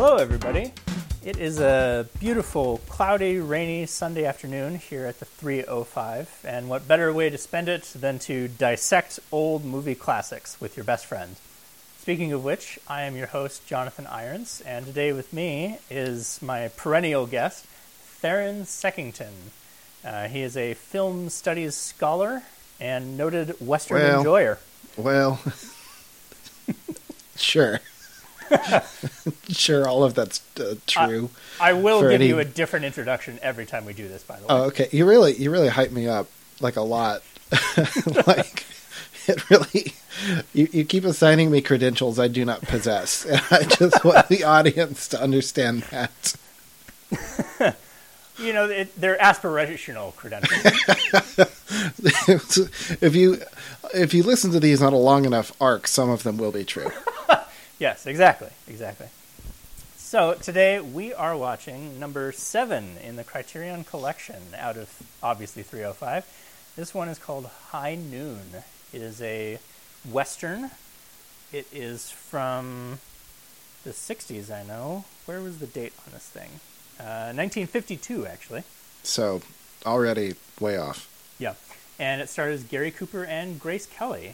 Hello, everybody. It is a beautiful, cloudy, rainy Sunday afternoon here at the 305, and what better way to spend it than to dissect old movie classics with your best friend. Speaking of which, I am your host, Jonathan Irons, and today with me is my perennial guest, Theron Seckington. He is a film studies scholar and noted Western enjoyer. Well, sure. Sure, all of that's true. I will give you a different introduction every time we do this, by the way. Oh, okay. You really hype me up, like, a lot. Like, it really... You keep assigning me credentials I do not possess, and I just want the audience to understand that. You know, they're aspirational credentials. If you listen to these on a long enough arc, some of them will be true. Yes, exactly. So today we are watching number 7 in the Criterion Collection out of, obviously, 305. This one is called High Noon. It is a Western. It is from the 60s, I know. Where was the date on this thing? 1952, actually. So, already way off. Yeah. And it stars Gary Cooper and Grace Kelly.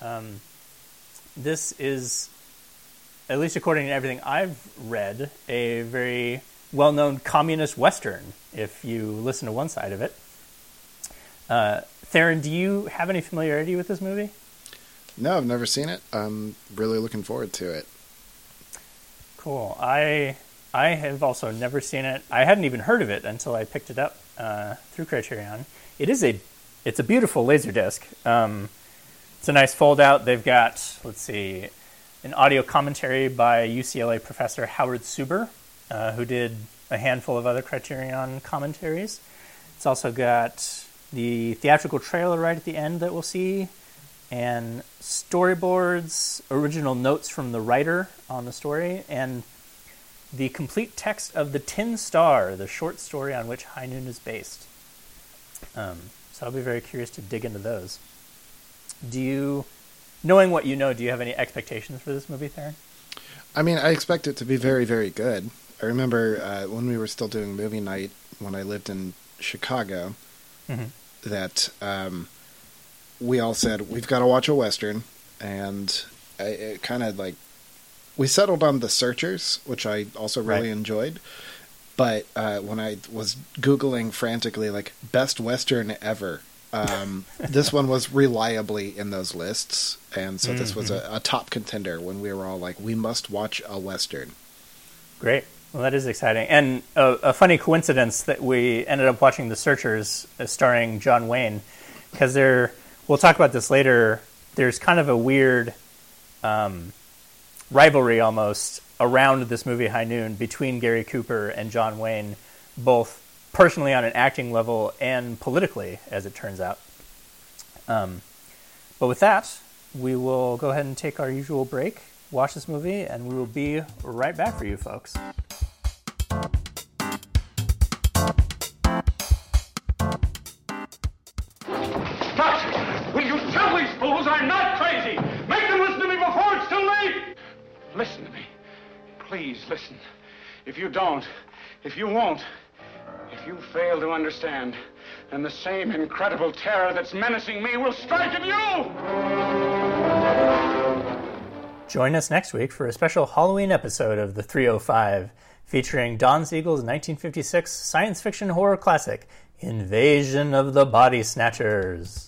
This is, at least according to everything I've read, a very well-known communist Western, if you listen to one side of it. Theron, do you have any familiarity with this movie? No, I've never seen it. I'm really looking forward to it. Cool. I have also never seen it. I hadn't even heard of it until I picked it up through Criterion. It's a beautiful Laserdisc. It's a nice fold-out. They've got, an audio commentary by UCLA professor Howard Suber, who did a handful of other Criterion commentaries. It's also got the theatrical trailer right at the end that we'll see, and storyboards, original notes from the writer on the story, and the complete text of The Tin Star, the short story on which High Noon is based. So I'll be very curious to dig into those. Knowing what you know, do you have any expectations for this movie, Theron? I mean, I expect it to be very, very good. I remember when we were still doing movie night when I lived in Chicago, that we all said, we've got to watch a Western, and it kind of like, we settled on The Searchers, which I also really enjoyed, but when I was Googling frantically, like, best Western ever, this one was reliably in those lists, and so this was a top contender when we were all like, we must watch a Western. Great. Well, that is exciting. And a funny coincidence that we ended up watching The Searchers starring John Wayne, because we'll talk about this later, there's kind of a weird rivalry almost around this movie High Noon between Gary Cooper and John Wayne, both personally on an acting level and politically, as it turns out. But with that, we will go ahead and take our usual break, watch this movie, and we will be right back for you folks. Doctor, will you tell these fools I'm not crazy? Make them listen to me before it's too late! Listen to me. Please listen. If you don't, if you won't, if you fail to understand, then the same incredible terror that's menacing me will strike at you! Join us next week for a special Halloween episode of The 305, featuring Don Siegel's 1956 science fiction horror classic, Invasion of the Body Snatchers.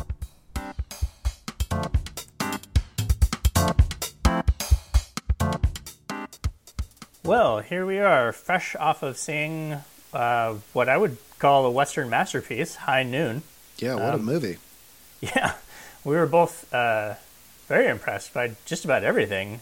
Well, here we are, fresh off of seeing what I would call a Western masterpiece, High Noon. Yeah, what a movie. Yeah, we were both very impressed by just about everything.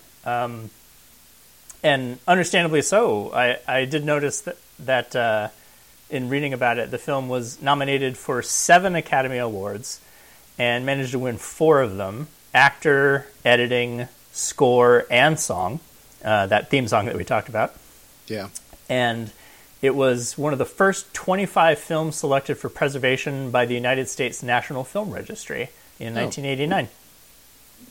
And understandably so. I did notice that in reading about it, the film was nominated for 7 Academy Awards and managed to win 4 of them: actor, editing, score, and song. That theme song that we talked about. Yeah. And it was one of the first 25 films selected for preservation by the United States National Film Registry in 1989.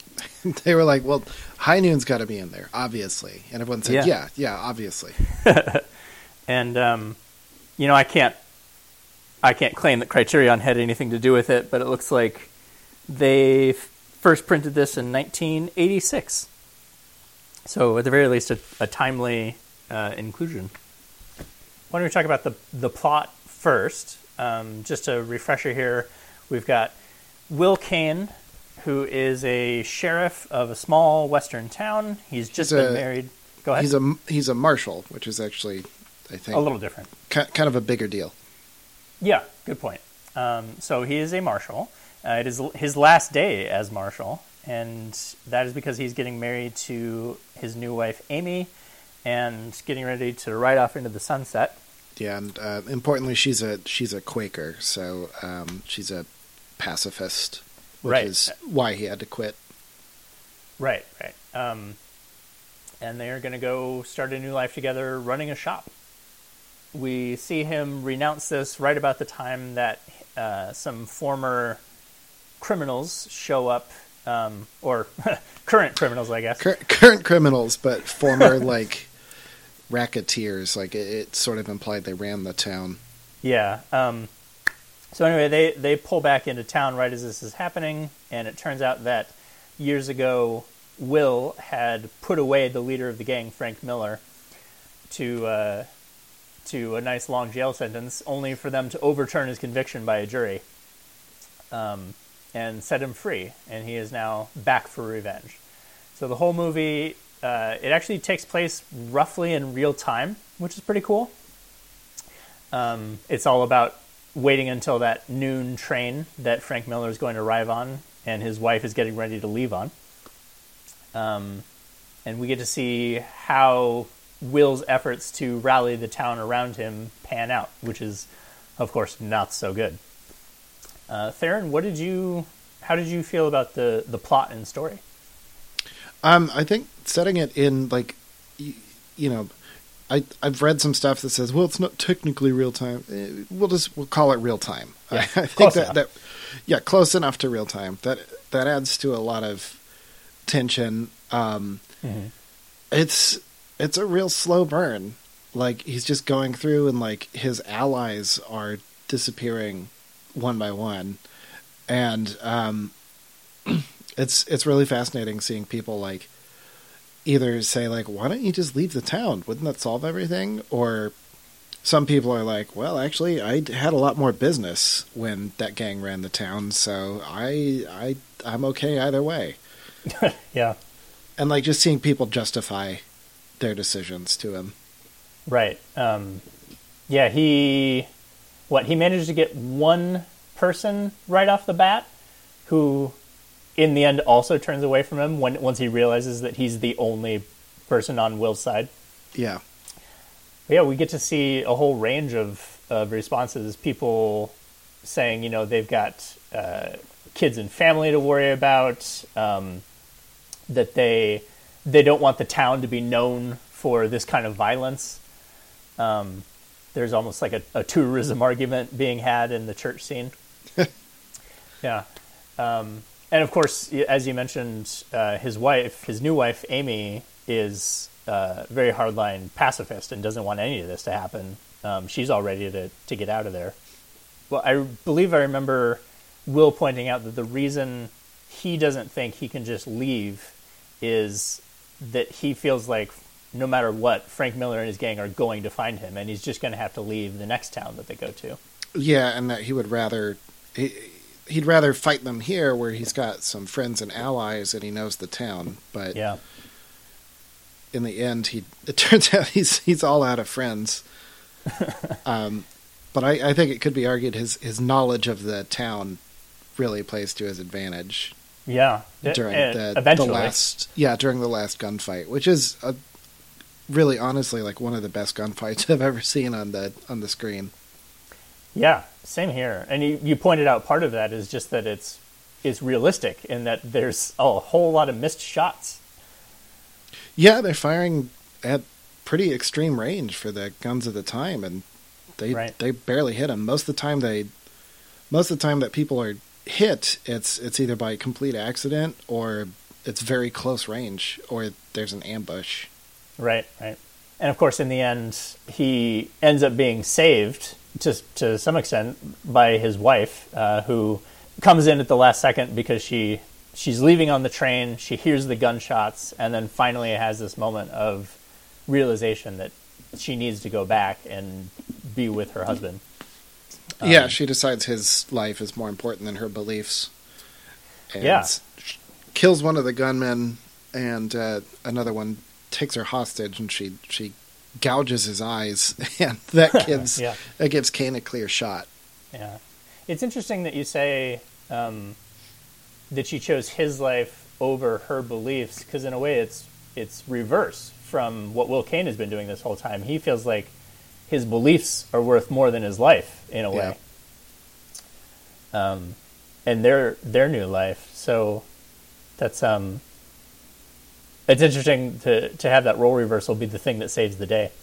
They were like, well, High Noon's got to be in there, obviously. And everyone said, yeah, obviously. And, I can't claim that Criterion had anything to do with it, but it looks like they first printed this in 1986. So at the very least, a timely inclusion. Why don't we talk about the plot first? Just a refresher here, we've got Will Kane, who is a sheriff of a small western town. He's been married. Go ahead. He's a marshal, which is actually, I think, a little different. Kind of a bigger deal. Yeah, good point. So he is a marshal. It is his last day as marshal, and that is because he's getting married to his new wife, Amy, and getting ready to ride off into the sunset. Yeah, and importantly, she's a Quaker, so she's a pacifist, which is why he had to quit. Right. And they're going to go start a new life together running a shop. We see him renounce this right about the time that some former criminals show up, or current criminals, I guess. Current criminals, but former, racketeers. It sort of implied they ran the town. Yeah. So anyway, they pull back into town right as this is happening, and it turns out that years ago, Will had put away the leader of the gang, Frank Miller, to a nice long jail sentence, only for them to overturn his conviction by a jury and set him free. And he is now back for revenge. So the whole movie, it actually takes place roughly in real time, which is pretty cool. It's all about waiting until that noon train that Frank Miller is going to arrive on and his wife is getting ready to leave on. And we get to see how Will's efforts to rally the town around him pan out, which is, of course, not so good. Theron, how did you feel about the plot and story? I think setting it in, I've read some stuff that says, well, it's not technically real time. We'll call it real time. Yeah, I think that close enough to real time. That adds to a lot of tension. It's a real slow burn. He's just going through and his allies are disappearing one by one. And it's really fascinating seeing people either say why don't you just leave the town? Wouldn't that solve everything? Or some people are like, well, actually, I had a lot more business when that gang ran the town, so I'm okay either way. Yeah. And just seeing people justify their decisions to him. Right. Yeah, he managed to get one person right off the bat who in the end also turns away from him once he realizes that he's the only person on Will's side. Yeah. But yeah, we get to see a whole range of responses. People saying, they've got kids and family to worry about, that they don't want the town to be known for this kind of violence. There's almost a tourism argument being had in the church scene. Yeah. And of course, as you mentioned, his new wife, Amy, is very hardline pacifist and doesn't want any of this to happen. She's all ready to get out of there. Well, I believe I remember Will pointing out that the reason he doesn't think he can just leave is that he feels like no matter what, Frank Miller and his gang are going to find him, and he's just going to have to leave the next town that they go to. Yeah, and that he would rather... He'd rather fight them here where he's got some friends and allies and he knows the town. But yeah. In the end, it turns out he's all out of friends. But I think it could be argued his knowledge of the town really plays to his advantage. Yeah. During eventually. during the last gunfight, which is really honestly one of the best gunfights I've ever seen on the screen. Yeah, same here. And you pointed out part of that is just that it's realistic in that there's a whole lot of missed shots. Yeah, they're firing at pretty extreme range for the guns of the time, and they barely hit them. Most of the time that people are hit, it's either by complete accident or it's very close range, or there's an ambush. Right. And of course, in the end, he ends up being saved to some extent by his wife, who comes in at the last second because she's leaving on the train. She hears the gunshots, and then finally has this moment of realization that she needs to go back and be with her husband. Yeah, she decides his life is more important than her beliefs. And kills one of the gunmen, and another one takes her hostage, and she gouges his eyes, and that gives Kane a clear shot. Yeah, it's interesting that you say that she chose his life over her beliefs, because in a way it's reverse from what Will Kane has been doing this whole time. He feels like his beliefs are worth more than his life in a way. And their new life. So that's it's interesting to have that role reversal be the thing that saves the day.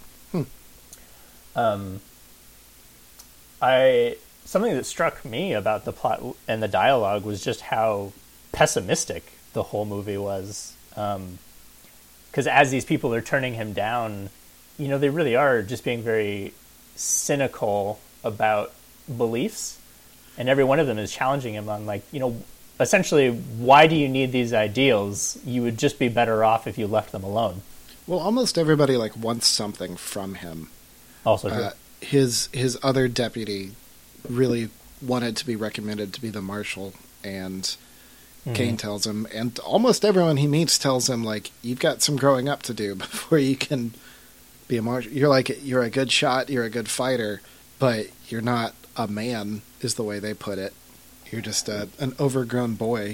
Something that struck me about the plot and the dialogue was just how pessimistic the whole movie was. Because as these people are turning him down, they really are just being very cynical about beliefs. And every one of them is challenging him on, essentially, why do you need these ideals? You would just be better off if you left them alone. Well, almost everybody wants something from him. Also true. His other deputy really wanted to be recommended to be the marshal, and Kane tells him, and almost everyone he meets tells him, you've got some growing up to do before you can be a marshal. You're a good shot, you're a good fighter, but you're not a man, is the way they put it. You're just an overgrown boy.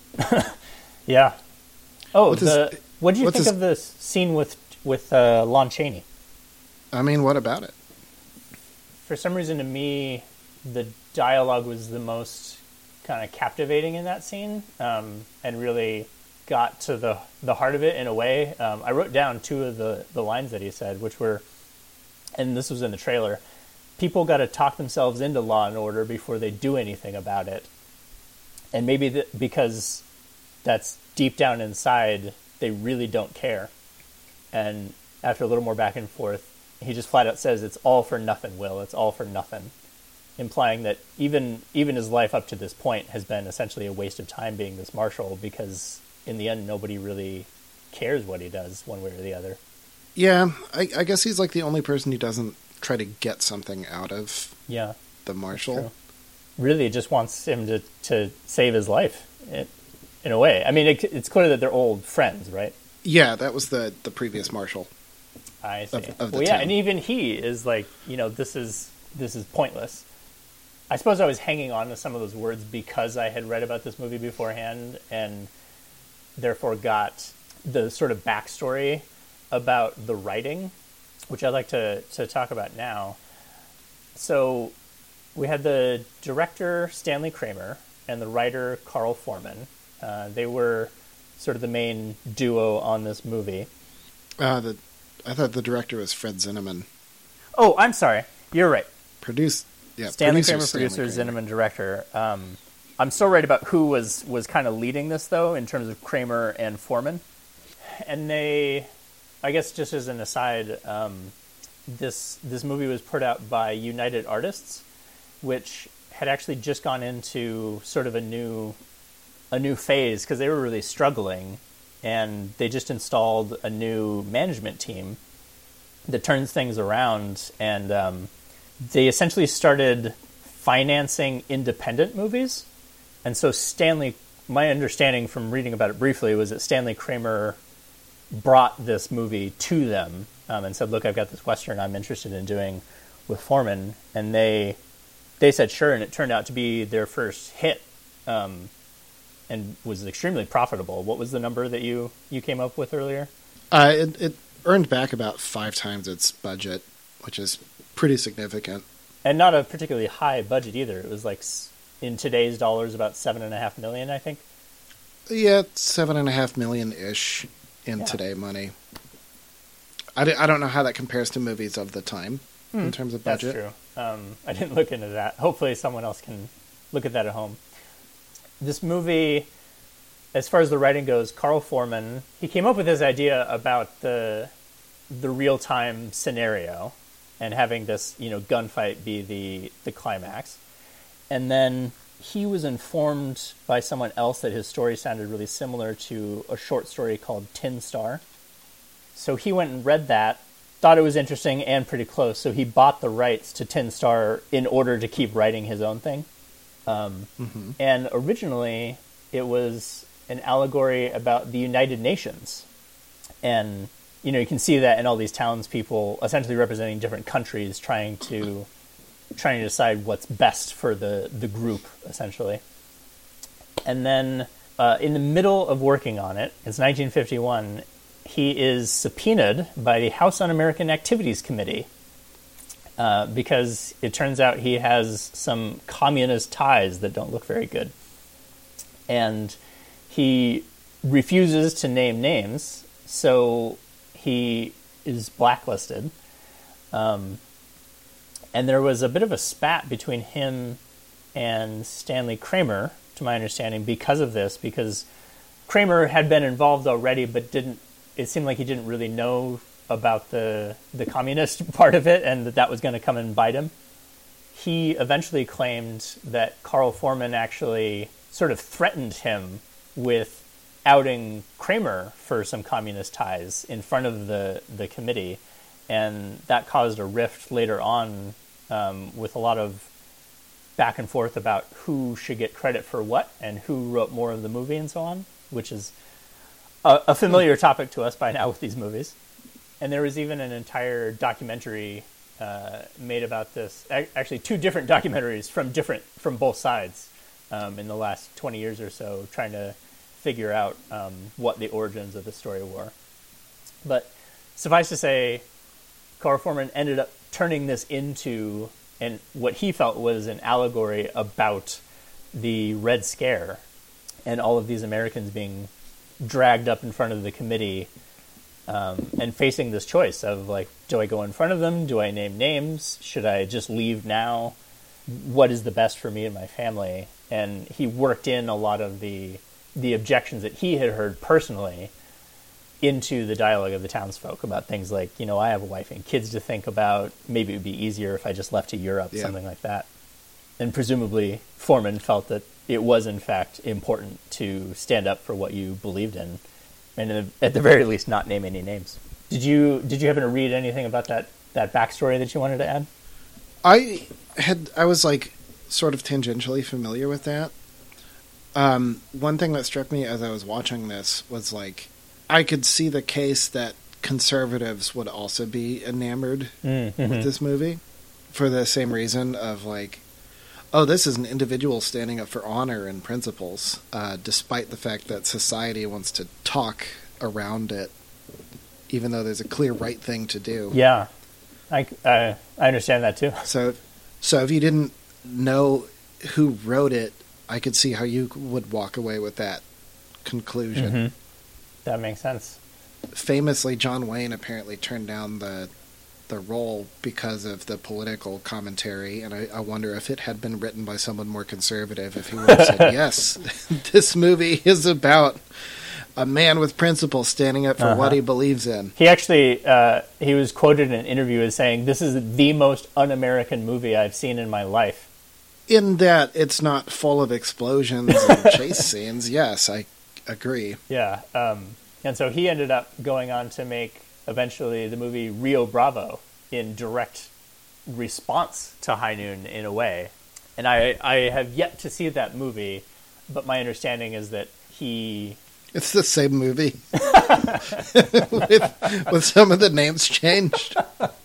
Yeah. Oh, what did you think of the scene with Lon Chaney? I mean, what about it? For some reason, to me, the dialogue was the most kind of captivating in that scene, and really got to the heart of it in a way. I wrote down two of the lines that he said, which were, and this was in the trailer, people got to talk themselves into law and order before they do anything about it. And maybe because that's deep down inside, they really don't care. And after a little more back and forth, he just flat out says, it's all for nothing, Will. It's all for nothing. Implying that even his life up to this point has been essentially a waste of time being this marshal, because in the end, nobody really cares what he does one way or the other. Yeah, I guess he's the only person who doesn't try to get something out of the marshal. Really just wants him to save his life in a way. I mean, it's clear that they're old friends, right? Yeah, that was the previous marshal. I see. Of the town. And even he is this is pointless. I suppose I was hanging on to some of those words because I had read about this movie beforehand, and therefore got the sort of backstory about the writing, which I'd like to talk about now. So we had the director, Stanley Kramer, and the writer, Carl Foreman. They were sort of the main duo on this movie. I thought the director was Fred Zinnemann. Oh, I'm sorry. You're right. Stanley Kramer, producer, Zinnemann, director. I'm so right about who was kind of leading this, though, in terms of Kramer and Foreman. And they, I guess just as an aside, this movie was put out by United Artists, which had actually just gone into sort of a new phase because they were really struggling, and they just installed a new management team that turns things around, and they essentially started financing independent movies. And so my understanding from reading about it briefly was that Stanley Kramer brought this movie to them and said, look, I've got this Western I'm interested in doing with Foreman. And they said sure, and it turned out to be their first hit, and was extremely profitable. What was the number that you came up with earlier? It earned back about 5 times its budget, which is pretty significant. And not a particularly high budget either. It was in today's dollars, about $7.5 million, I think. Yeah, $7.5 million-ish in today money. I don't know how that compares to movies of the time in terms of budget. That's true. I didn't look into that. Hopefully someone else can look at that at home. This movie as far as the writing goes, Carl Foreman, he came up with this idea about the real-time scenario and having this, gunfight be the climax. And then he was informed by someone else that his story sounded really similar to a short story called Tin Star. So he went and read that, thought it was interesting and pretty close, so he bought the rights to Tin Star in order to keep writing his own thing. And originally, it was an allegory about the United Nations. And, you can see that in all these townspeople essentially representing different countries trying to decide what's best for the group, essentially. And then in the middle of working on it, it's 1951, he is subpoenaed by the House Un-American Activities Committee because it turns out he has some communist ties that don't look very good. And he refuses to name names, so he is blacklisted. And there was a bit of a spat between him and Stanley Kramer, to my understanding, because of this, because Kramer had been involved already, but it seemed like he didn't really know about the communist part of it, and that was going to come and bite him. He eventually claimed that Carl Foreman actually sort of threatened him with outing Kramer for some communist ties in front of the committee, and that caused a rift later on with a lot of back and forth about who should get credit for what and who wrote more of the movie and so on, which is a familiar topic to us by now with these movies. And there was even an entire documentary made about this. Actually, two different documentaries from both sides in the last 20 years or so, trying to figure out what the origins of the story were. But suffice to say, Carl Foreman ended up turning this into what he felt was an allegory about the Red Scare and all of these Americans being dragged up in front of the committee and facing this choice of, like, do I go in front of them? Do I name names? Should I just leave now? What is the best for me and my family? And he worked in a lot of the objections that he had heard personally into the dialogue of the townsfolk about things like, I have a wife and kids to think about. Maybe it would be easier if I just left to Europe, something like that. And presumably Foreman felt that it was, in fact, important to stand up for what you believed in, and at the very least, not name any names. Did you happen to read anything about that backstory that you wanted to add? I was like sort of tangentially familiar with that. One thing that struck me as I was watching this was, like, I could see the case that conservatives would also be enamored with this movie for the same reason of, like, oh, this is an individual standing up for honor and principles, despite the fact that society wants to talk around it, even though there's a clear right thing to do. Yeah, I understand that too. So if you didn't know who wrote it, I could see how you would walk away with that conclusion. That makes sense. Famously, John Wayne apparently turned down the role because of the political commentary, and I wonder if it had been written by someone more conservative, if he would have said, yes, this movie is about a man with principles standing up for what he believes in. He actually, he was quoted in an interview as saying, this is the most un-American movie I've seen in my life. In that it's not full of explosions and chase scenes, yes, I agree. Yeah, and so he ended up going on to make eventually the movie Rio Bravo in direct response to High Noon in a way. And I have yet to see that movie, but my understanding is that he... It's the same movie. with some of the names changed.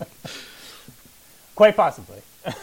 Quite possibly.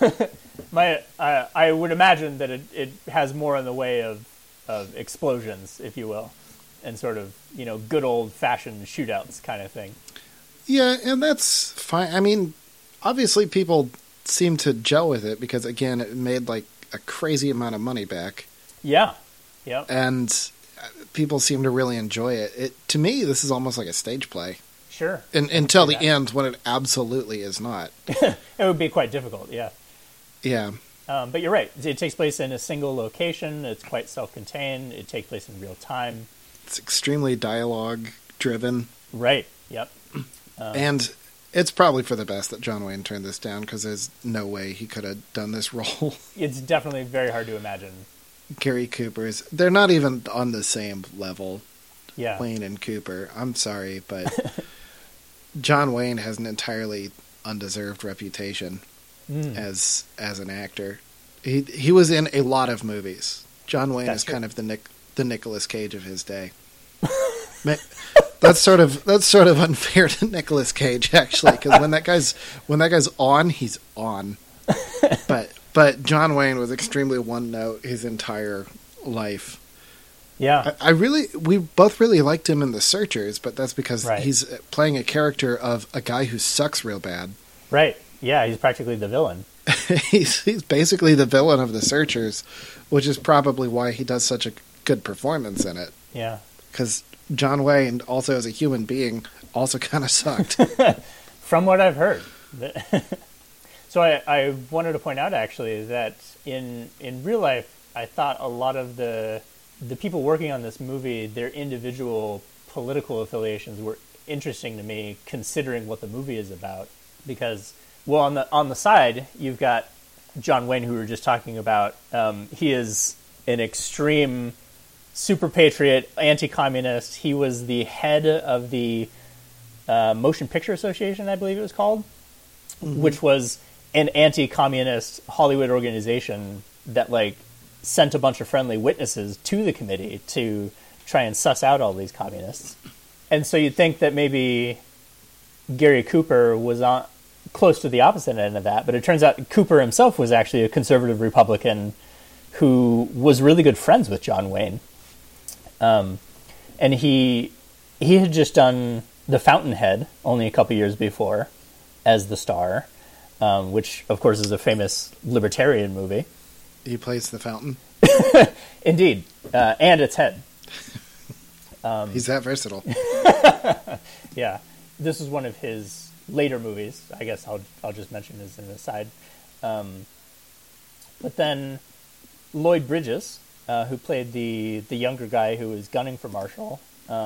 I would imagine that it has more in the way of explosions, if you will, and sort of, good old-fashioned shootouts kind of thing. Yeah, and that's fine. I mean, obviously people seem to gel with it because, again, it made, like, a crazy amount of money back. Yeah. Yep. And people seem to really enjoy it. To me, this is almost like a stage play. Sure. Until the end, when it absolutely is not. It would be quite difficult, yeah. Yeah. But you're right. It takes place in a single location. It's quite self-contained. It takes place in real time. It's extremely dialogue driven. Right. Yep. And it's probably for the best that John Wayne turned this down, because there's no way he could have done this role. It's definitely very hard to imagine. Gary Cooper's, they're not even on the same level. Yeah. Wayne and Cooper. I'm sorry, but John Wayne has an entirely undeserved reputation as an actor. He was in a lot of movies. John Wayne is kind of the Nicolas Cage of his day. That's sort of unfair to Nicolas Cage, actually, because when that guy's on, he's on. But John Wayne was extremely one note his entire life. Yeah, we both really liked him in The Searchers, but that's because Right. he's playing a character of a guy who sucks real bad. right. Yeah, he's practically the villain. He's basically the villain of The Searchers, which is probably why he does such a good performance in it. Yeah. Because John Wayne, also as a human being, also kind of sucked. From what I've heard. So I wanted to point out, actually, that in real life, I thought a lot of the people working on this movie, their individual political affiliations were interesting to me, considering what the movie is about. Because, well, on the side, you've got John Wayne, who we were just talking about. He is an extreme super patriot, anti-communist. He was the head of the Motion Picture Association, I believe it was called, which was an anti-communist Hollywood organization that sent a bunch of friendly witnesses to the committee to try and suss out all these communists. And so you'd think that maybe Gary Cooper was close to the opposite end of that, but it turns out Cooper himself was actually a conservative Republican who was really good friends with John Wayne. And he had just done The Fountainhead only a couple years before as the star, which, of course, is a famous libertarian movie. He plays the fountain. Indeed. And its head. He's that versatile. Yeah. This is one of his later movies. I guess I'll just mention as an aside. But then Lloyd Bridges, who played the younger guy who was gunning for Marshall,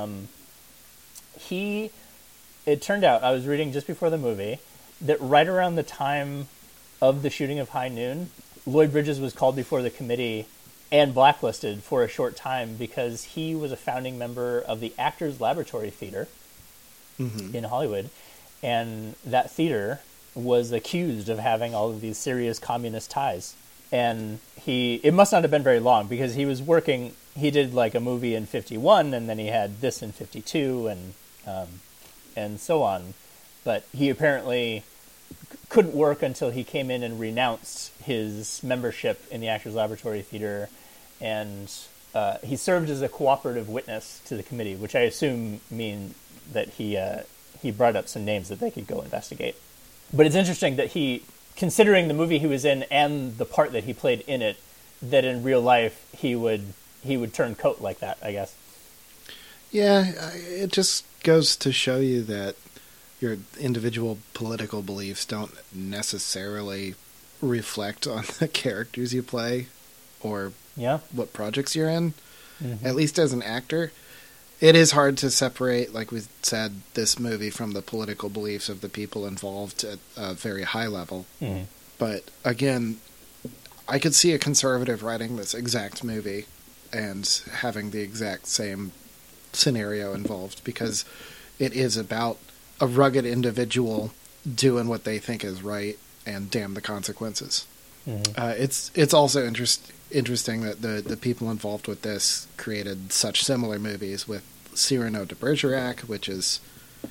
it turned out, I was reading just before the movie, that right around the time of the shooting of High Noon, Lloyd Bridges was called before the committee and blacklisted for a short time because he was a founding member of the Actors Laboratory Theater in Hollywood, and that theater was accused of having all of these serious communist ties. And it must not have been very long, because he was working, he did a movie in 51, and then he had this in 52, and so on. But he apparently couldn't work until he came in and renounced his membership in the Actors Laboratory Theater, and he served as a cooperative witness to the committee, which I assume mean that he brought up some names that they could go investigate. But it's interesting that considering the movie he was in and the part that he played in it, that in real life he would turn coat like that, I guess. Yeah, it just goes to show you that your individual political beliefs don't necessarily reflect on the characters you play or what projects you're in. At least as an actor, it is hard to separate, like we said, this movie from the political beliefs of the people involved at a very high level. But again, I could see a conservative writing this exact movie and having the exact same scenario involved, because it is about a rugged individual doing what they think is right, and damn the consequences. It's also interesting that the people involved with this created such similar movies with Cyrano de Bergerac, which is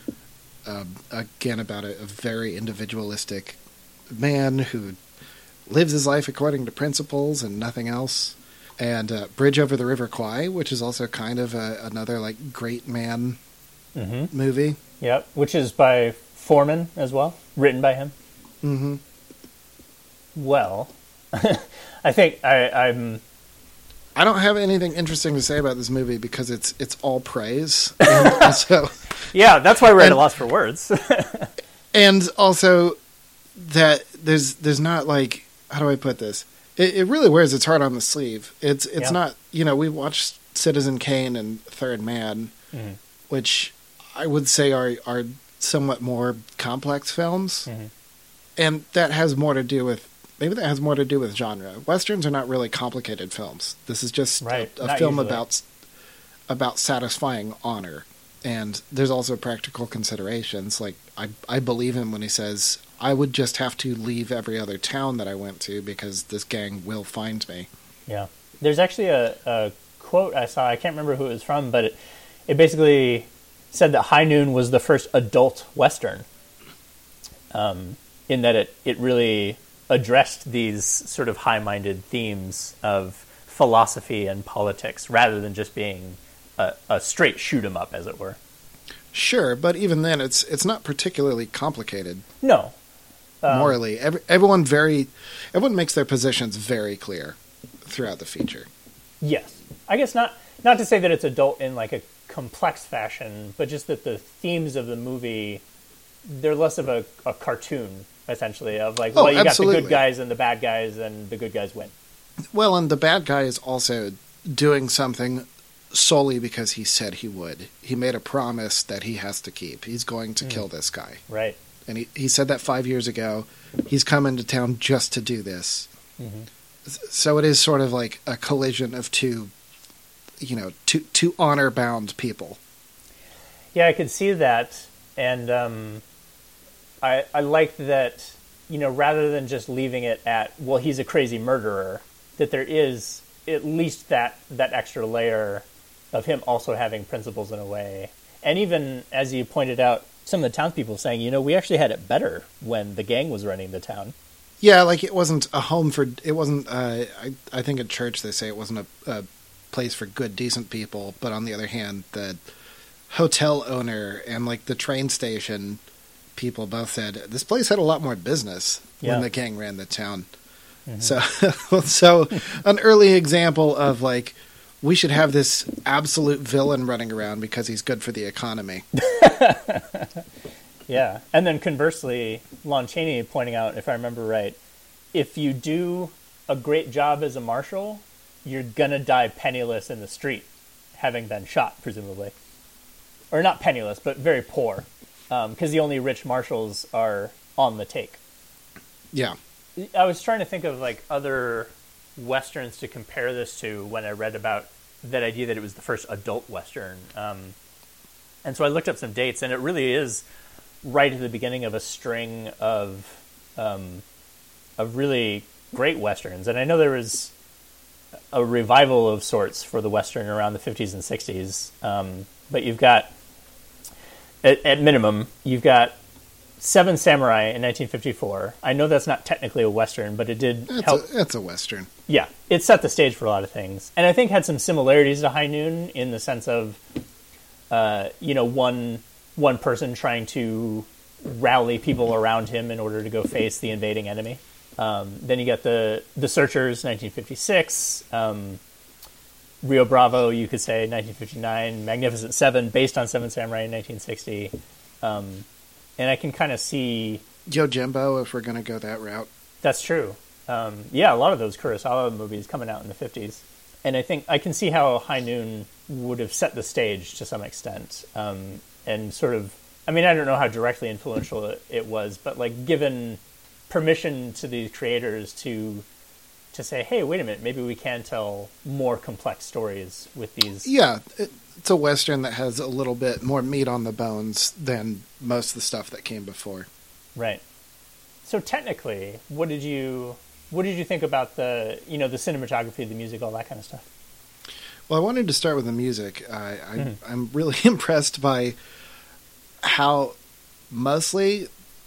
again about a very individualistic man who lives his life according to principles and nothing else, and Bridge Over the River Kwai, which is also kind of another great man movie. Yep, which is by Foreman as well, written by him. Well, I think I'm. I don't have anything interesting to say about this movie because it's all praise. And also, yeah, that's why we're at a loss for words. And also that there's not how do I put this? It really wears its heart on the sleeve. It's not, we watched Citizen Kane and Third Man, which I would say are somewhat more complex films. And that has more to do with, maybe that has more to do with genre. Westerns are not really complicated films. This is just a film usually. about satisfying honor. And there's also practical considerations. Like, I believe him when he says, I would just have to leave every other town that I went to because this gang will find me. Yeah. There's actually a quote I saw, I can't remember who it was from, but it basically said that High Noon was the first adult Western, in that it really addressed these sort of high-minded themes of philosophy and politics rather than just being a straight shoot-'em-up, as it were. Sure, but even then, it's not particularly complicated. No. Morally. Everyone makes their positions very clear throughout the feature. Yes. I guess not to say that it's adult in like a complex fashion, but just that the themes of the movie, they're less of a cartoon, essentially, of like, well, you absolutely. got the good guys and the bad guys, and the good guys win. Well, and the bad guy is also doing something solely because he said he would. He made a promise that he has to keep. He's going to kill this guy. Right. And he said that 5 years ago. He's come into town just to do this. So it is sort of like a collision of two honor-bound people. Yeah, I could see that. And I liked that, rather than just leaving it at, well, he's a crazy murderer, that there is at least that extra layer of him also having principles in a way. And even, as you pointed out, some of the townspeople saying, we actually had it better when the gang was running the town. Yeah, like it wasn't a home for, it wasn't, I think at church they say it wasn't a place for good, decent people, but on the other hand, the hotel owner and like the train station people both said, this place had a lot more business when the gang ran the town. So an early example of like, we should have this absolute villain running around because he's good for the economy. Yeah. And then conversely, Lon Chaney pointing out, if I remember right, if you do a great job as a marshal, you're going to die penniless in the street, having been shot, presumably. Or not penniless, but very poor, because the only rich marshals are on the take. Yeah. I was trying to think of like other Westerns to compare this to when I read about that idea that it was the first adult Western. And so I looked up some dates, and it really is right at the beginning of a string of really great Westerns. And I know there was a revival of sorts for the Western around the 50s and 60s. But you've got, at minimum, you've got Seven Samurai in 1954. I know that's not technically a Western, but it did help. It's a Western. Yeah, it set the stage for a lot of things. And I think had some similarities to High Noon in the sense of, one person trying to rally people around him in order to go face the invading enemy. Then you got the Searchers, 1956. Rio Bravo, you could say, 1959. Magnificent Seven, based on Seven Samurai in 1960. And I can kind of see... Yojimbo, if we're going to go that route. That's true. A lot of those Kurosawa movies coming out in the 50s. And I think I can see how High Noon would have set the stage to some extent. And sort of... I mean, I don't know how directly influential it was, but like given permission to these creators to say, hey, wait a minute, maybe we can tell more complex stories with these. Yeah, it's a Western that has a little bit more meat on the bones than most of the stuff that came before. Right. So technically, what did you think about the cinematography, the music, all that kind of stuff? Well, I wanted to start with the music. I'm really impressed by how mostly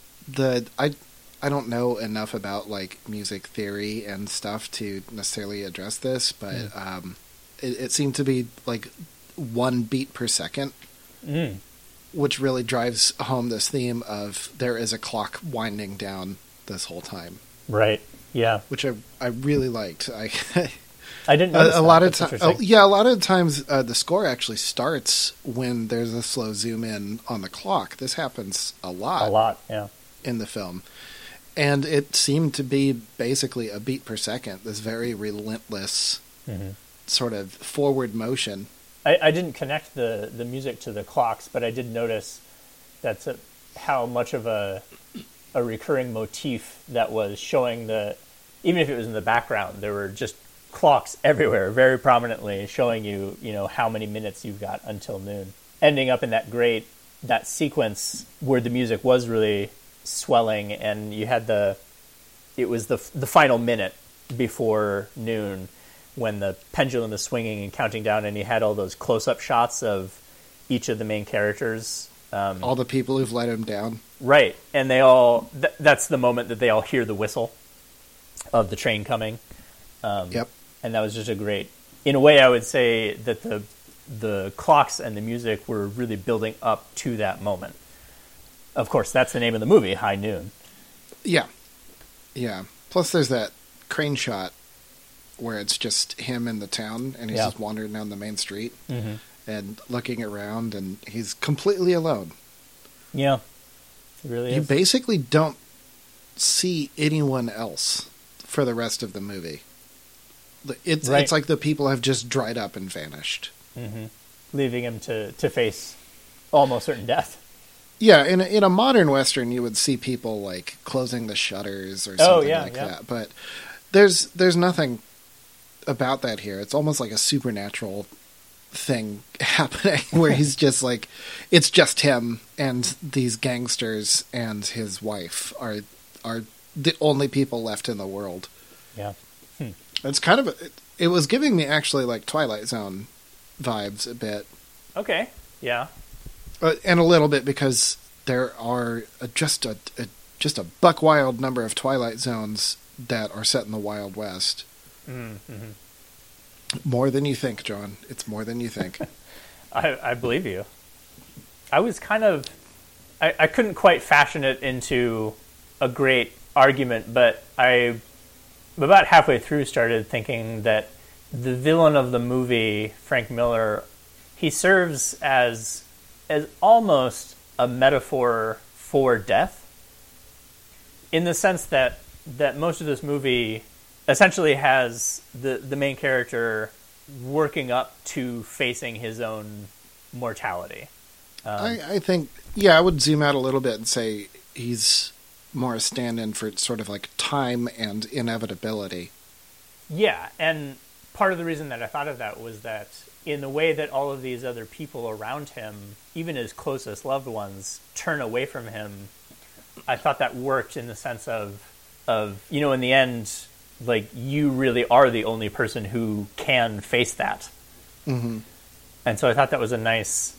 I don't know enough about like music theory and stuff to necessarily address this, but it seemed to be like 1 beat per second, which really drives home this theme of there is a clock winding down this whole time. Right. Yeah. Which I really liked. I didn't notice a lot of times. A lot of times the score actually starts when there's a slow zoom in on the clock. This happens a lot. Yeah. In the film. And it seemed to be basically a beat per second, this very relentless sort of forward motion. I didn't connect the music to the clocks, but I did notice that's how much of a recurring motif that was, showing even if it was in the background, there were just clocks everywhere, very prominently, showing you, how many minutes you've got until noon. Ending up in that sequence where the music was really swelling, and you had it was the final minute before noon, when the pendulum is swinging and counting down, and you had all those close-up shots of each of the main characters. All the people who've let him down. Right. And they all... that's the moment that they all hear the whistle of the train coming. Yep. And that was just a great... In a way, I would say that the clocks and the music were really building up to that moment. Of course, that's the name of the movie, High Noon. Yeah. Yeah. Plus there's that crane shot where it's just him in the town, and he's just wandering down the main street and looking around, and he's completely alone. Yeah, it really is. You basically don't see anyone else for the rest of the movie. It's like the people have just dried up and vanished. Mm-hmm. Leaving him to face almost certain death. Yeah, in a modern Western, you would see people like closing the shutters or something that. But there's nothing about that here. It's almost like a supernatural thing happening where he's just like, it's just him and these gangsters and his wife are the only people left in the world. Yeah. It's kind of it was giving me actually like Twilight Zone vibes a bit. Okay. Yeah. And a little bit because there are just a buck wild number of Twilight Zones that are set in the Wild West. Mm-hmm. More than you think, John. It's more than you think. I believe you. I was kind of... I couldn't quite fashion it into a great argument, but I, about halfway through, started thinking that the villain of the movie, Frank Miller, he serves as almost a metaphor for death, in the sense that most of this movie essentially has the main character working up to facing his own mortality. I think, I would zoom out a little bit and say he's more a stand-in for sort of like time and inevitability. Yeah, and part of the reason that I thought of that was that in the way that all of these other people around him, even his closest loved ones, turn away from him, I thought that worked in the sense of in the end, like, you really are the only person who can face that. Mm-hmm. And so I thought that was a nice,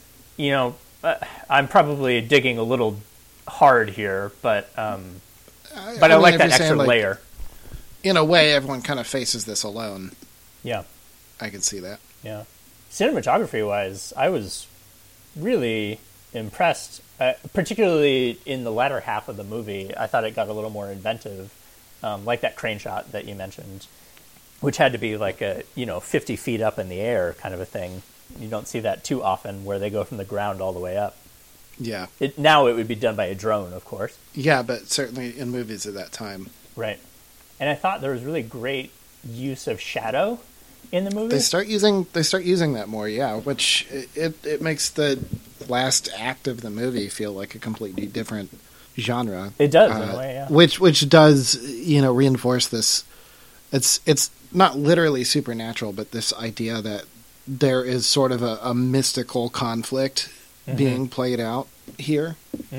I'm probably digging a little hard here, but I like that extra layer. In a way, everyone kind of faces this alone. Yeah. I can see that. Yeah. Cinematography-wise, I was really impressed, particularly in the latter half of the movie. I thought it got a little more inventive, like that crane shot that you mentioned, which had to be like 50 feet up in the air kind of a thing. You don't see that too often, where they go from the ground all the way up. Yeah. Now it would be done by a drone, of course. Yeah, but certainly in movies at that time. Right. And I thought there was really great use of shadow in the movie. They start using that more, which it makes the last act of the movie feel like a completely different genre. It does, in a way, yeah. Which does, reinforce this. It's not literally supernatural, but this idea that there is sort of a mystical conflict being played out here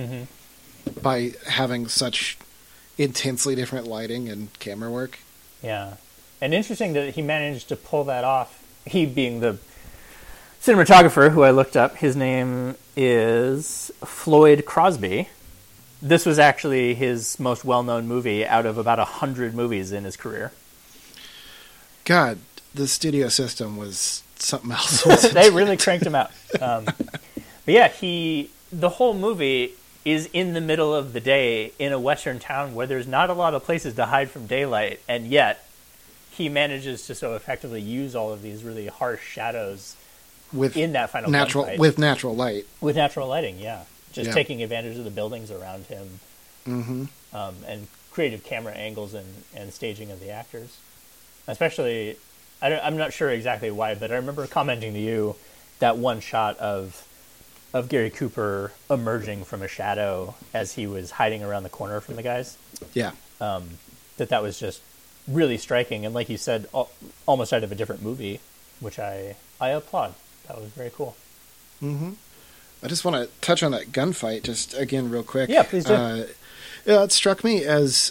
by having such intensely different lighting and camera work. Yeah. And interesting that he managed to pull that off. He being the cinematographer who I looked up, his name is Floyd Crosby. This was actually his most well-known movie out of about 100 movies in his career. God, the studio system was something else. They really cranked him out. But yeah, the whole movie is in the middle of the day in a Western town where there's not a lot of places to hide from daylight, and yet he manages to so effectively use all of these really harsh shadows in that final gunfight. With natural light. With natural lighting, yeah. Just taking advantage of the buildings around him, and creative camera angles and staging of the actors. Especially, I'm not sure exactly why, but I remember commenting to you that one shot of Gary Cooper emerging from a shadow as he was hiding around the corner from the guys. Yeah. That was just really striking, and like you said, almost out of a different movie, which I applaud. That was very cool. Mm-hmm. I just want to touch on that gunfight just again real quick. Yeah, please do. Yeah, it struck me as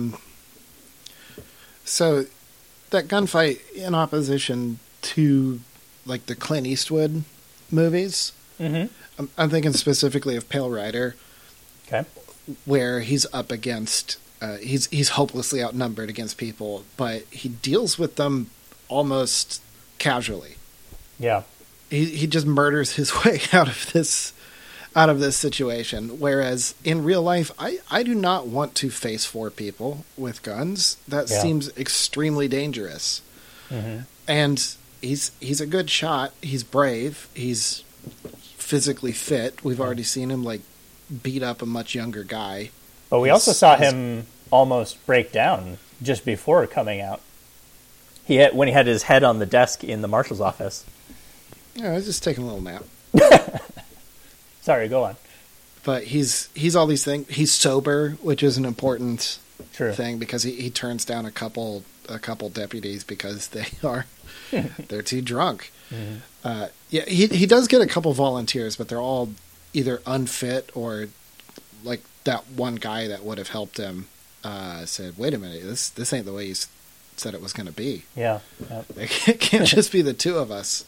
so that gunfight in opposition to like the Clint Eastwood movies. Mm-hmm. I'm thinking specifically of Pale Rider, Okay. where he's up against he's hopelessly outnumbered against people, but he deals with them almost casually. Yeah. He just murders his way out of this situation. Whereas in real life, I do not want to face 4 people with guns. That seems extremely dangerous. Mm-hmm. And he's a good shot. He's brave. He's physically fit. We've already seen him like beat up a much younger guy. But we also saw him almost break down just before coming out. When he had his head on the desk in the marshal's office. Yeah, I was just taking a little nap. Sorry, go on. But he's all these things. He's sober, which is an important True. thing because he turns down a couple deputies because they're too drunk. Mm-hmm. Yeah, he does get a couple volunteers, but they're all either unfit or like that one guy that would have helped him said, "Wait a minute, this ain't the way you said it was going to be." Yeah. It can't just be the 2 of us.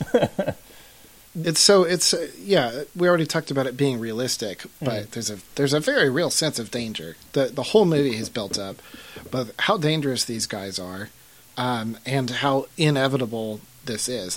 It's we already talked about it being realistic, but there's a very real sense of danger. The whole movie is built up, but how dangerous these guys are, and how inevitable this is.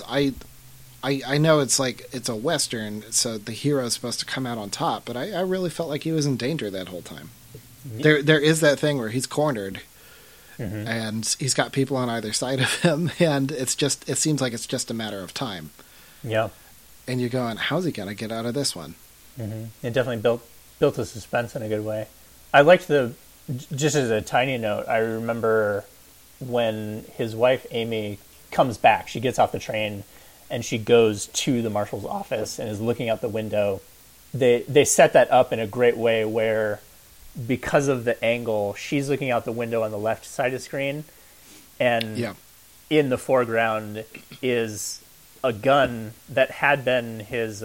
I know it's a Western, so the hero's supposed to come out on top, but I really felt like he was in danger that whole time. There is that thing where he's cornered, and he's got people on either side of him, and it seems like it's just a matter of time. Yeah. And you're going, how's he going to get out of this one? Mm-hmm. It definitely built the suspense in a good way. I liked just as a tiny note, I remember when his wife, Amy, comes back. She gets off the train, and she goes to the marshal's office and is looking out the window. They set that up in a great way where, because of the angle, she's looking out the window on the left side of the screen, and in the foreground is a gun that had been his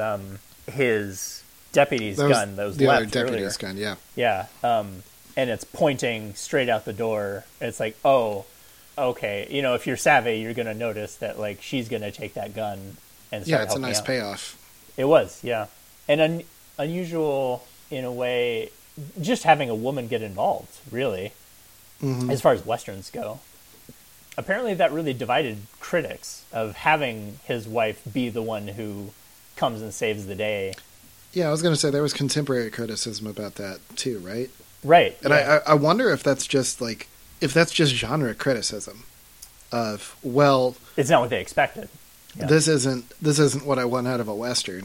deputy's gun that was the left other deputy's earlier. gun. Yeah, and it's pointing straight out the door. It's like, oh, okay, if you're savvy, you're going to notice that like she's going to take that gun and start it's a nice out. payoff. It was, yeah, and unusual in a way. Just having a woman get involved, really, as far as Westerns go. Apparently that really divided critics of having his wife be the one who comes and saves the day. Yeah, I was going to say there was contemporary criticism about that too, right? Right. And I wonder if that's just genre criticism of, well, it's not what they expected. Yeah. This isn't what I want out of a Western.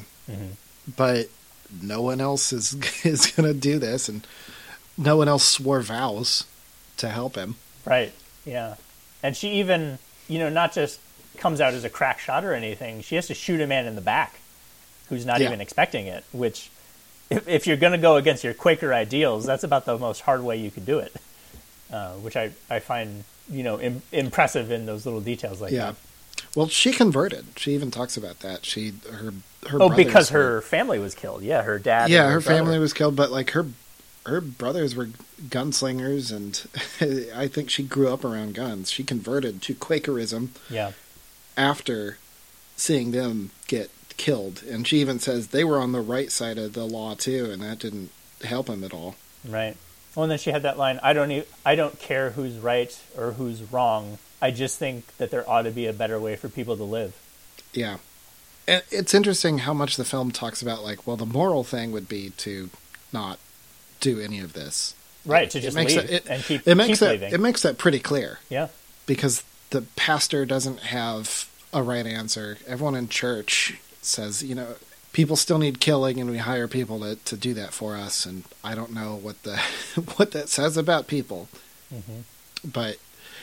But no one else is going to do this, and no one else swore vows to help him. Right. Yeah. And she even, not just comes out as a crack shot or anything. She has to shoot a man in the back who's not even expecting it, which, if you're going to go against your Quaker ideals, that's about the most hard way you could do it, which I find, impressive in those little details like that. Well, she converted. She even talks about that. Her because her family was killed. Yeah, her dad. Yeah, her family was killed, but like her brothers were gunslingers, and I think she grew up around guns. She converted to Quakerism. Yeah. After seeing them get killed, and she even says they were on the right side of the law too, and that didn't help him at all. Right. Well, and then she had that line, I don't care who's right or who's wrong. I just think that there ought to be a better way for people to live. Yeah. And it's interesting how much the film talks about, like, well, the moral thing would be to not do any of this. Right, to just leave and keep leaving. It makes that pretty clear. Yeah. Because the pastor doesn't have a right answer. Everyone in church says, people still need killing, and we hire people to do that for us, and I don't know what that says about people. But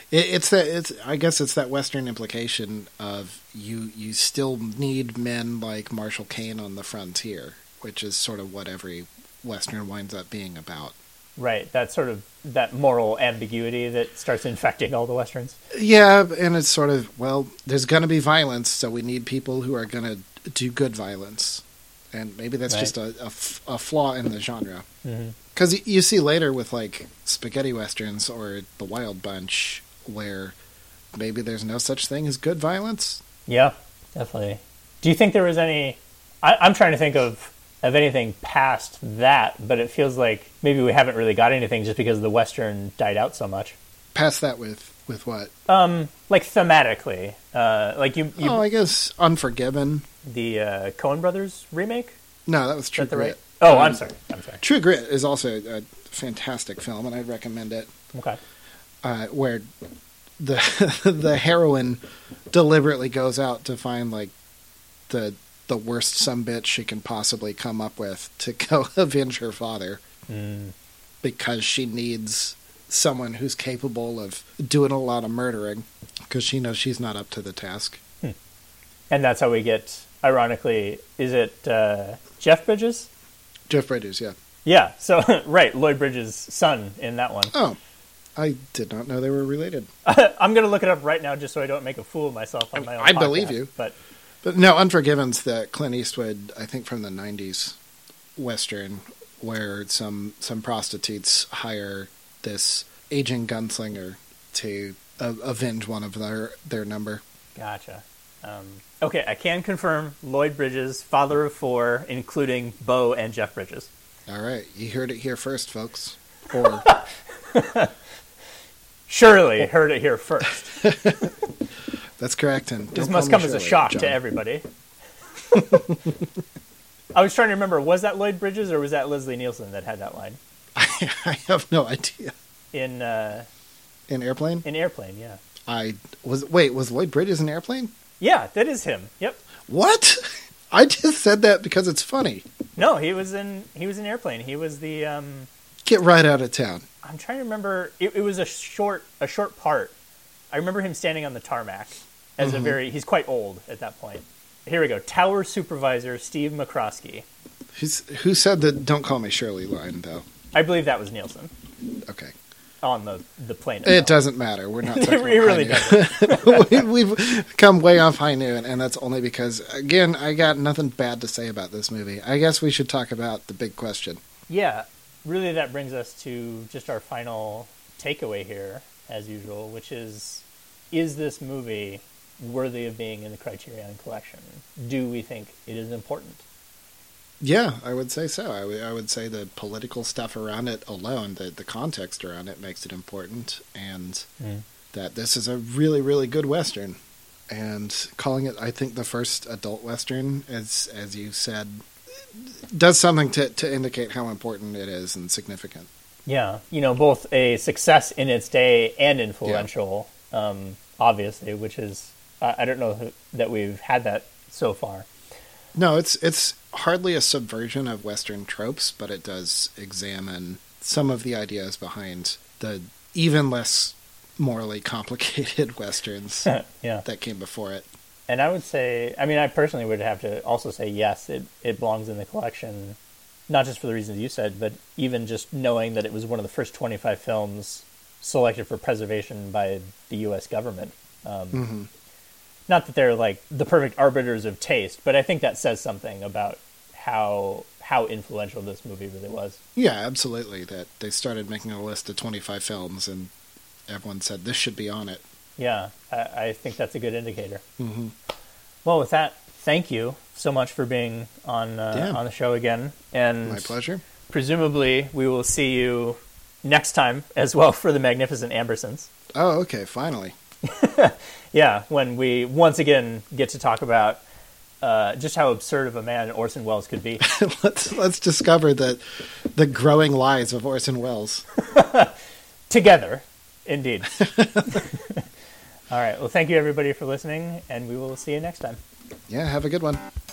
I guess it's that Western implication of you still need men like Marshall Kane on the frontier, which is sort of what every Western winds up being about. Right, that sort of that moral ambiguity that starts infecting all the Westerns. Yeah, and it's sort of, well, there's going to be violence, so we need people who are going to do good violence. And maybe that's just a flaw in the genre. Because you see later with, like, spaghetti westerns or The Wild Bunch, where maybe there's no such thing as good violence. Yeah, definitely. Do you think there was any... I'm trying to think of anything past that, but it feels like maybe we haven't really got anything just because the Western died out so much. Past that with what? Like thematically. Like you I guess Unforgiven. The Coen Brothers remake? No, that was True Grit. Right? Oh, I'm sorry. True Grit is also a fantastic film, and I'd recommend it. Okay. Where the heroine deliberately goes out to find like the worst sumbitch she can possibly come up with to go avenge her father, because she needs someone who's capable of doing a lot of murdering, because she knows she's not up to the task. And that's how we get, ironically, is it Jeff Bridges? Jeff Bridges, yeah. Yeah, so, right, Lloyd Bridges' son in that one. Oh, I did not know they were related. I'm going to look it up right now just so I don't make a fool of myself on my own podcast. believe you. But no, Unforgiven's the Clint Eastwood, I think from the 90s Western, where some prostitutes hire this aging gunslinger to avenge one of their number. Gotcha. Okay, I can confirm Lloyd Bridges, father of four, including Bo and Jeff Bridges. All right, you heard it here first, folks. Or surely heard it here first. That's correct. And this must come as a shock to everybody. I was trying to remember, was that Lloyd Bridges or was that Leslie Nielsen that had that line? I have no idea. In Airplane? In Airplane, yeah. Was Lloyd Bridges in Airplane? Yeah, that is him. Yep. What? I just said that because it's funny. No, he was in Airplane. He was the Get right out of town. I'm trying to remember. It was a short part. I remember him standing on the tarmac as he's quite old at that point. Here we go. Tower Supervisor Steve McCroskey. Who said the "Don't call me Shirley" line though? I believe that was Nielsen. Okay. On the plane. It doesn't matter. We're not talking it really doesn't. We've come way off high noon, and that's only because, again, I got nothing bad to say about this movie. I guess we should talk about the big question. Yeah. Really, that brings us to just our final takeaway here, as usual, which is this movie worthy of being in the Criterion Collection? Do we think it is important? Yeah, I would say so. I would say the political stuff around it alone, the context around it makes it important, and that this is a really, really good Western. And calling it, I think, the first adult Western, as you said, does something to indicate how important it is and significant. Yeah, both a success in its day and influential, obviously, which is, I don't know that we've had that so far. No, it's hardly a subversion of Western tropes, but it does examine some of the ideas behind the even less morally complicated Westerns that came before it. And I would say, I personally would have to also say, yes, it belongs in the collection, not just for the reasons you said, but even just knowing that it was one of the first 25 films selected for preservation by the U.S. government. Not that they're like the perfect arbiters of taste, but I think that says something about how influential this movie really was. Yeah, absolutely. That they started making a list of 25 films and everyone said this should be on it. Yeah, I think that's a good indicator. Well, with that, thank you so much for being on the show again. And my pleasure. Presumably, we will see you next time as well for the Magnificent Ambersons. Oh, okay, finally. Yeah, when we once again get to talk about just how absurd of a man Orson Welles could be. Let's discover the growing lies of Orson Welles. Together, indeed. All right, well, thank you everybody for listening, and we will see you next time. Yeah, have a good one.